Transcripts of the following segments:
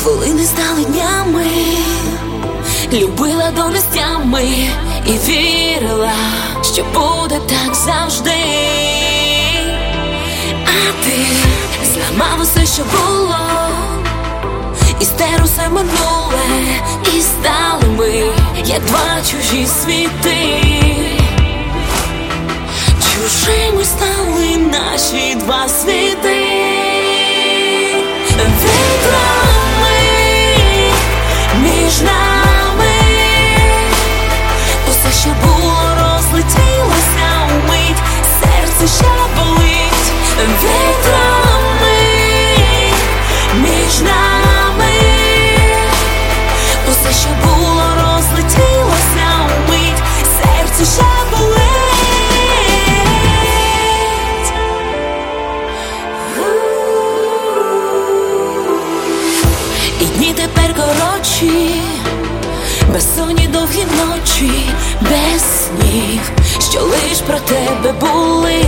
Хвилини стали днями, любила до нестями і вірила, що буде так завжди. А ти зламав усе, що було, і стер усе минуле, і стали ми, як два чужі світи. Чужими стали наші два світи. Вітрами між нами усе, що було, розлетілося умить, серце ще болить. Вітрами між нами усе, що було, розлетілося умить, серце ще болить. І дні тепер коротші, безсонні довгі ночі, без снів, що лиш про тебе були.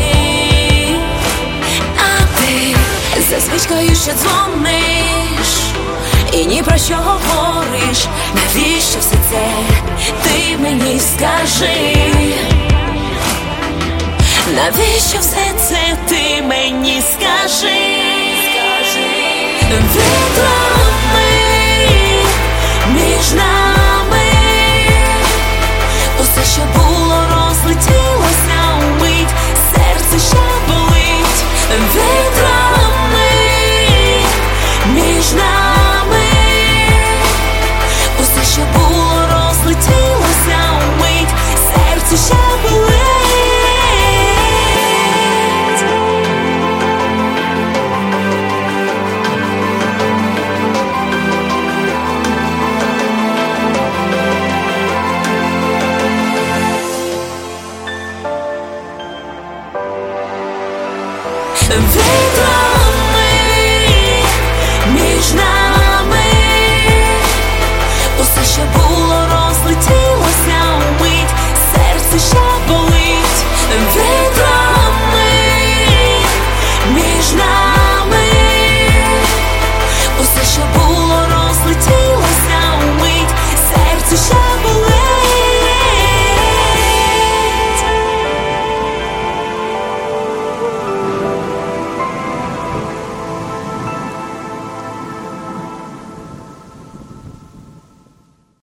А ти за свічкою ще дзвониш і ні про що говориш. Навіщо все це? Ти мені скажи. Навіщо все це? Ти мені скажи. Вітрами між нами усе, що було, розлетілося умить, серце ще болить. Вітрами між нами усе, що було, розлетілося умить, серце ще болить. Вітрами між нами усе, що було,